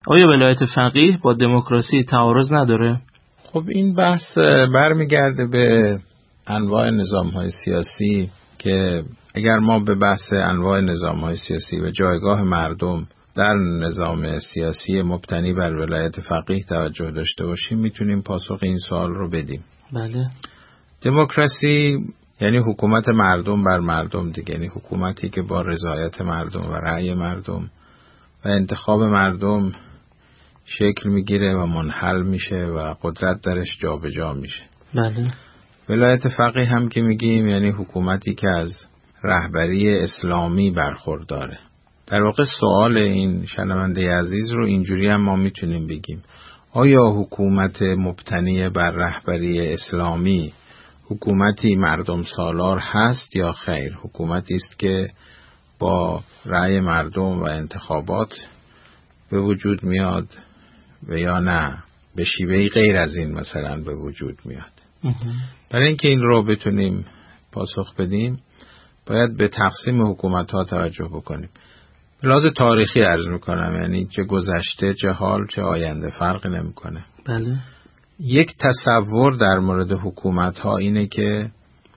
آیا ولایت فقیه با دموکراسی تعارض نداره؟ خب این بحث برمیگرده به انواع نظام‌های سیاسی که اگر ما به بحث انواع نظام‌های سیاسی و جایگاه مردم در نظام سیاسی مبتنی بر ولایت فقیه توجه داشته باشیم میتونیم پاسخ این سوال رو بدیم. بله. دموکراسی یعنی حکومت مردم بر مردم دیگه، یعنی حکومتی که با رضایت مردم و رأی مردم و انتخاب مردم شکل میگیره و منحل میشه و قدرت درش جابجا میشه. بله. ولایت فقیه هم که میگیم یعنی حکومتی که از رهبری اسلامی برخورداره. در واقع سوال این شنونده عزیز رو اینجوری هم ما میتونیم بگیم: آیا حکومت مبتنی بر رهبری اسلامی حکومتی مردم سالار هست یا خیر؟ حکومتی است که با رأی مردم و انتخابات به وجود میاد و یا نه به شیوهی غیر از این مثلا به وجود میاد؟ برای اینکه این رو بتونیم پاسخ بدیم باید به تقسیم حکومت ها توجه بکنیم. به لحاظ تاریخی عرض میکنم، یعنی چه گذشته چه حال چه آینده فرقی نمیکنه. بله. یک تصور در مورد حکومت ها اینه که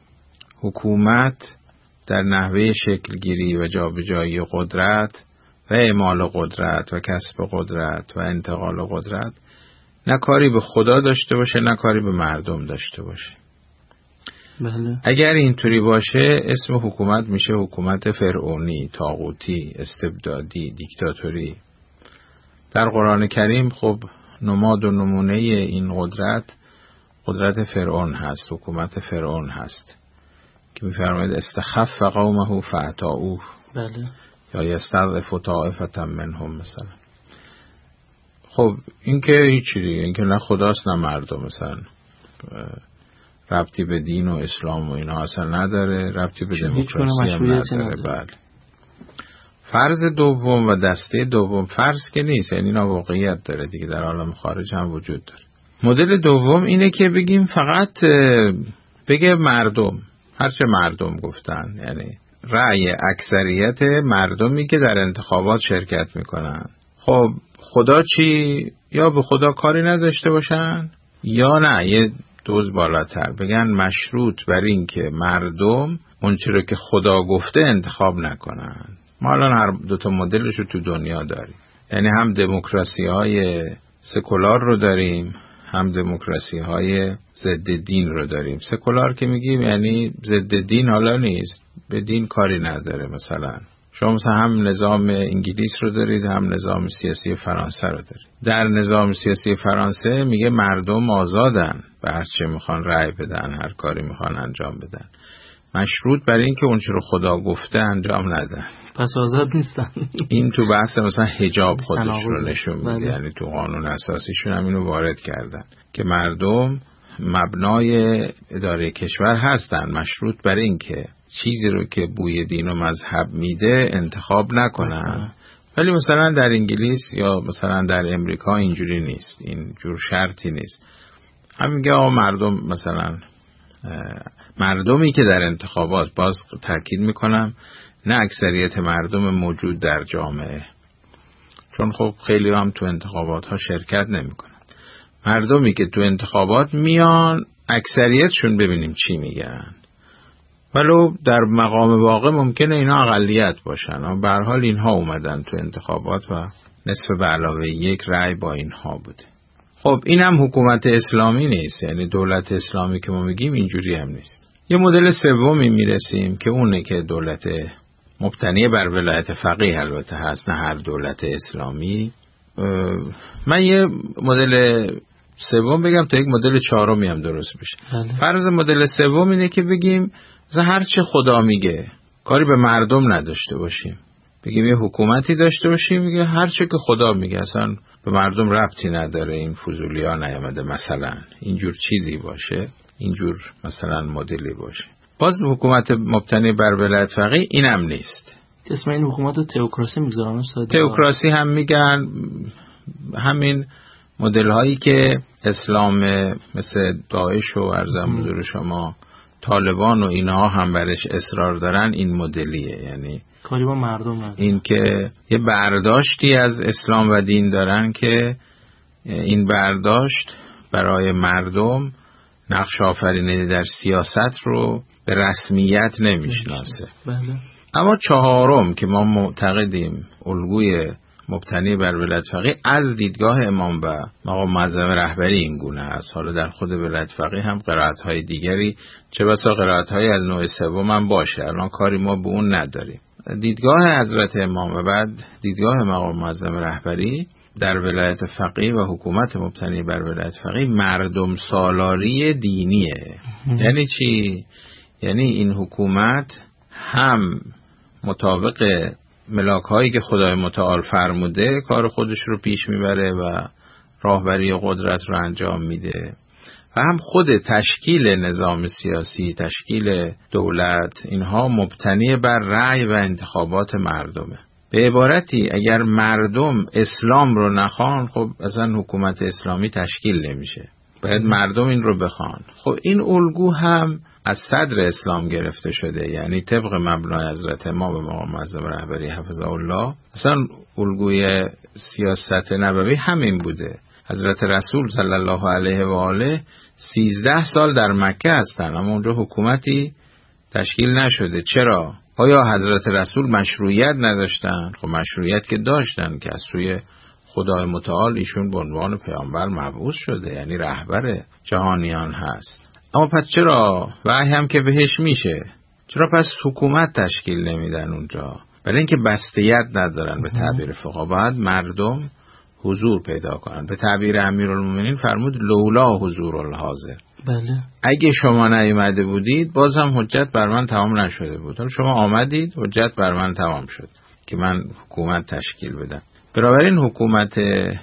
حکومت در نحوه شکلگیری و جابجایی قدرت و اعمال قدرت و کسب قدرت و انتقال قدرت نه کاری به خدا داشته باشه نه کاری به مردم داشته باشه. بله. اگر اینطوری باشه اسم حکومت میشه حکومت فرعونی، طاغوتی، استبدادی، دیکتاتوری. در قرآن کریم خب نماد و نمونه این قدرت فرعون هست، حکومت فرعون هست که می‌فرماید استخف قومه فاطاعوه. بله. یا یستضعف طائفة منهم مثلا. خب این که هیچی دیگه، این که نه خداست نه مردم، مثلا ربطی به دین و اسلام و اینا اصلا نداره، ربطی به دموکراسی هم نداره. بله. فرض دوم و دسته دوم فرض که نیست، یعنی اینا واقعیت داره دیگه، در عالم خارج هم وجود داره. مدل دوم اینه که بگیم فقط بگه مردم، هرچه مردم گفتن، یعنی رأی اکثریت مردمی که در انتخابات شرکت میکنن. خب خدا چی؟ یا به خدا کاری نداشته باشن یا نه یه دوز بالاتر بگن مشروط بر این که مردم اونچه رو که خدا گفته انتخاب نکنن. ما الان هر دوتا مدلش رو تو دنیا داریم، یعنی هم دموکراسی های سکولار رو داریم هم دموکراسی های ضد دین رو داریم. سکولار که میگیم یعنی ضد دین حالا نیست، به دین کاری نداره. مثلا شما هم نظام انگلیس رو دارید هم نظام سیاسی فرانسه رو دارید. در نظام سیاسی فرانسه میگه مردم آزادن، به هر چه میخوان رأی بدن، هر کاری میخوان انجام بدن، مشروط بر این که اون چیزی رو خدا گفته انجام ندن. پس آزاد نیستن. این تو بحث مثلا حجاب خودش رو نشون میده. یعنی تو قانون اساسیشون هم اینو وارد کردن که مردم مبنای اداره کشور هستن، مشروط بر این که چیزی رو که بوی دین و مذهب میده انتخاب نکنن. ولی مثلا در انگلیس یا مثلا در امریکا اینجوری نیست، این جور شرطی نیست. هم میگه مردم، مثلا مردمی که در انتخابات، باز تاکید میکنم نه اکثریت مردم موجود در جامعه، چون خب خیلی هم تو انتخابات ها شرکت نمیکنن، مردمی که تو انتخابات میان اکثریتشون ببینیم چی میگن، ولو در مقام واقع ممکنه اینا اقلیت باشن، اما به هر حال اینها اومدن تو انتخابات و نصف به علاوه یک رأی با اینها بوده. خب این هم حکومت اسلامی نیست، یعنی دولت اسلامی که ما میگیم اینجوری هم نیست. یه مدل سومی میرسیم که اونه که دولت مبتنی بر ولایت فقیه البته هست، نه هر دولت اسلامی. من یه مدل سوم بگم تا یک مدل چهارمی هم درست بشه. فرض مدل سوم اینه که بگیم هر چه خدا میگه، کاری به مردم نداشته باشیم، بگیم یه حکومتی داشته باشیم میگه هر چه که خدا میگه، اصلا به مردم ربطی نداره، این فضولی ها نیامده، مثلا اینجور چیزی باشه، اینجور مثلا مدلی باشه. باز حکومت مبتنی بر ولایت فقیه اینم نیست. اسم این حکومت رو تئوکراسی میذارن. تئوکراسی هم میگن. همین مدل هایی که اسلام مثل داعش و ارزم حضور شما طالبان و اینها هم برش اصرار دارن، این مدلیه، یعنی کاری با مردم نداره. این که یه برداشتی از اسلام و دین دارن که این برداشت برای مردم نقش آفرینی در سیاست رو به رسمیت نمیشناسه. بله. اما چهارم که ما معتقدیم الگوی مبتنی بر ولایت فقیه از دیدگاه امام و مقام معظم رهبری این گونه است. حالا در خود ولایت فقیه هم قرائت‌های دیگری چه بسا قرائت‌های از نوع سوم هم باشه، الان کاری ما به اون نداریم. دیدگاه حضرت امام و بعد دیدگاه مقام معظم رهبری در ولایت فقیه و حکومت مبتنی بر ولایت فقیه مردم سالاری دینیه. یعنی چی؟ یعنی این حکومت هم مطابق ملاک‌هایی که خدای متعال فرموده کار خودش رو پیش میبره و راهبری قدرت رو انجام میده و هم خود تشکیل نظام سیاسی، تشکیل دولت، اینها مبتنی بر رأی و انتخابات مردمه. به عبارتی اگر مردم اسلام رو نخوان، خب اصلا حکومت اسلامی تشکیل نمیشه، باید مردم این رو بخوان. خب این الگو هم از صدر اسلام گرفته شده، یعنی طبق مبنای حضرت امام و مقام معظم رهبری حفظه الله اصلا الگوی سیاست نبوی همین بوده. حضرت رسول صلی الله علیه و آله 13 سال در مکه هستن اما اونجا حکومتی تشکیل نشده. چرا؟ آیا حضرت رسول مشروعیت نداشتن؟ خب مشروعیت که داشتن که از سوی خدای متعال ایشون به عنوان پیامبر مبعوث شده، یعنی رهبر جهانیان هست. اما پس چرا وحی هم که بهش میشه، چرا پس حکومت تشکیل نمیدن اونجا؟ برای اینکه بستیت ندارن. به تعبیر فقها باید مردم حضور پیدا کنن. به تعبیر امیرالمومنین فرمود لولا حضور الحاضر. بله. اگه شما نیومده بودید باز هم حجت بر من تمام نشده بود، حالا شما آمدید حجت بر من تمام شد که من حکومت تشکیل بدم. بنابراین حکومت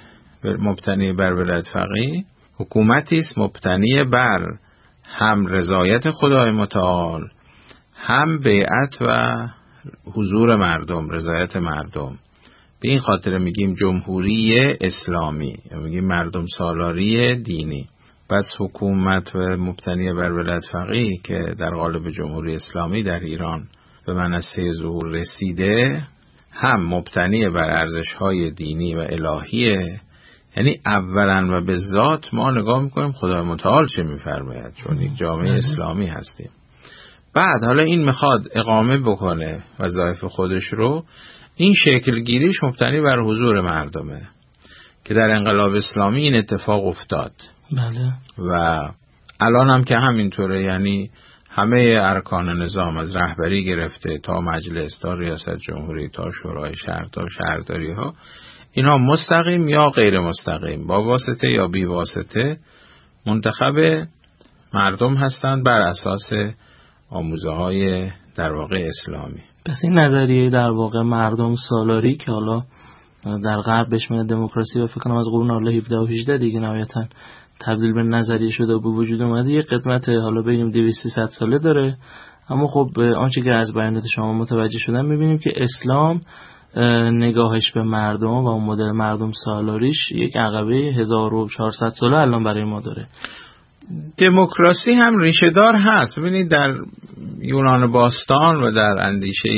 مبتنی بر ولایت فقیه حکومتی است مبتنی بر هم رضایت خدای متعال، هم بیعت و حضور مردم، رضایت مردم. به این خاطر میگیم جمهوری اسلامی، میگیم مردم سالاری دینی. پس حکومت مبتنی بر ولایت فقیه که در قالب جمهوری اسلامی در ایران به منصه ظهور رسیده، هم مبتنی بر ارزش‌های دینی و الهیه. یعنی اولا و به ذات ما نگاه میکنیم خدای متعال چه میفرماید، چون یک جامعه اسلامی هستیم. بعد حالا این میخواد اقامه بکنه وظایف خودش رو، این شکل گیریش مبتنی بر حضور مردمه که در انقلاب اسلامی این اتفاق افتاد. بله. و الان هم که همینطوره، یعنی همه ارکان نظام از رهبری گرفته تا مجلس تا ریاست جمهوری تا شورای شهر تا شهرداری ها، اینا مستقیم یا غیر مستقیم، با واسطه یا بی واسطه منتخب مردم هستند بر اساس آموزه های در واقع اسلامی. پس این نظریه در واقع مردم سالاری که حالا در غرب بهش میگن دموکراسی و فکر کنم از قرون حالا 17 و 18 دیگه نهایتاً تبدیل به نظریه شده و به وجود اومده، یه قدمت حالا بگیم 200-300 ساله داره. اما خب آنچه که از بیانات شما متوجه شدم میبینیم که اسلام نگاهش به مردم و اون مدل مردم سالاریش یک عقبه 1400 ساله الان برای ما داره. دموکراسی هم ریشه دار هست. ببینید در یونان باستان و در اندیشه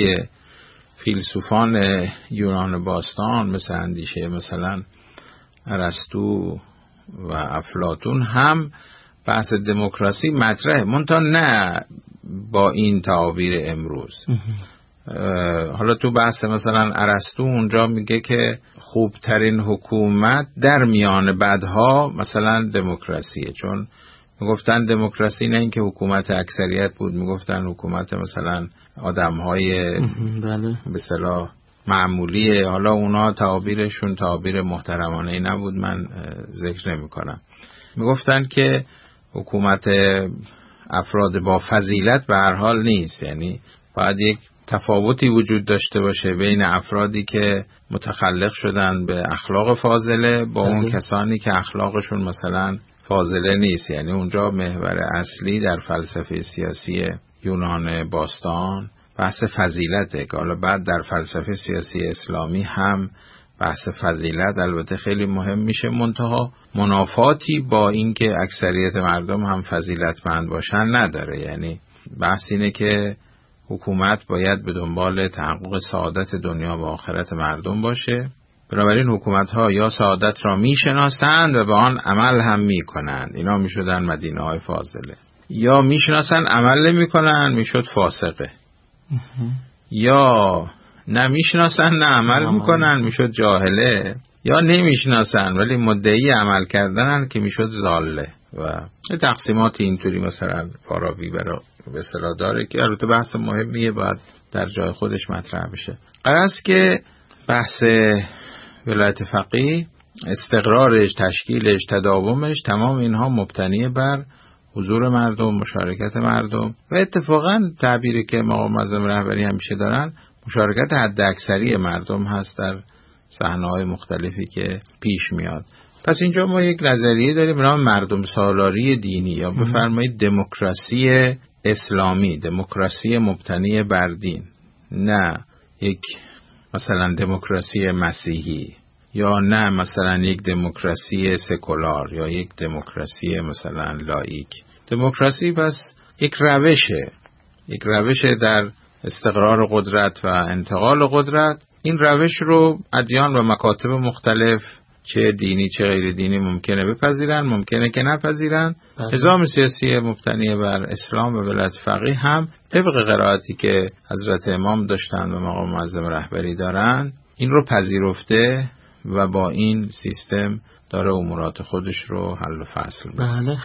فیلسوفان یونان باستان مثل اندیشه مثلا ارسطو و افلاطون هم بحث دموکراسی مطرحه، منتها نه با این تعابیر امروز. حالا تو بحث مثلا ارسطو اونجا میگه که خوبترین حکومت در میان بدها مثلا دموکراسیه، چون میگفتن دموکراسی نه اینکه حکومت اکثریت بود، میگفتن حکومت مثلا آدمهای به اصطلاح معمولیه. حالا اونا تعابیرشون تعابیر محترمانه نبود، من ذکر نمی کنم. میگفتن که حکومت افراد با فضیلت به هر حال نیست، یعنی باید یک تفاوتی وجود داشته باشه بین افرادی که متخلق شدن به اخلاق فاضله با اون کسانی که اخلاقشون مثلا فاضله نیست. یعنی اونجا محور اصلی در فلسفه سیاسی یونان باستان بحث فضیلته، که حالا بعد در فلسفه سیاسی اسلامی هم بحث فضیلت البته خیلی مهم میشه، منتها منافاتی با این که اکثریت مردم هم فضیلتمند باشن نداره. یعنی بحث اینه که حکومت باید به دنبال تحقق سعادت دنیا و آخرت مردم باشه. بنابراین حکومت‌ها یا سعادت را میشناسند و به آن عمل هم میکنند، اینا میشدن مدینه‌های فاضله، یا میشناسن عمل نمیکنن میشد فاسقه، یا نه میشناسن نه عمل میکنن میشد جاهله، یا نمیشناسن ولی مدعی عمل کردنن که میشد ضاله. و تقسیمات اینطوری مثلا فارابی به اصطلاح داره که البته بحث مهمیه، باید در جای خودش مطرح بشه. قرار که بحث ولایت فقیه، استقرارش، تشکیلش، تداومش، تمام اینها مبتنی بر حضور مردم، مشارکت مردم و اتفاقا تعبیری که مقام معظم رهبری همیشه دارن، مشارکت حداکثری مردم هست در صحنه‌های مختلفی که پیش میاد. پس اینجا ما یک نظریه داریم به نام مردم سالاری دینی یا بفرمایید دموکراسی اسلامی، دموکراسی مبتنی بر دین، نه یک مثلا دموکراسی مسیحی، یا نه مثلا یک دموکراسی سکولار یا یک دموکراسی مثلا لاییک. دموکراسی پس یک روشه در استقرار قدرت و انتقال قدرت. این روش رو ادیان و مکاتب مختلف چه دینی چه غیر دینی ممکنه بپذیرن، ممکنه که نپذیرن. نظام سیاسی مبتنی بر اسلام و ولایت فقیه هم طبق قرائتی که حضرت امام داشتن و مقام معظم رهبری دارن این رو پذیرفته و با این سیستم داره امورات خودش رو حل و فصل. بله.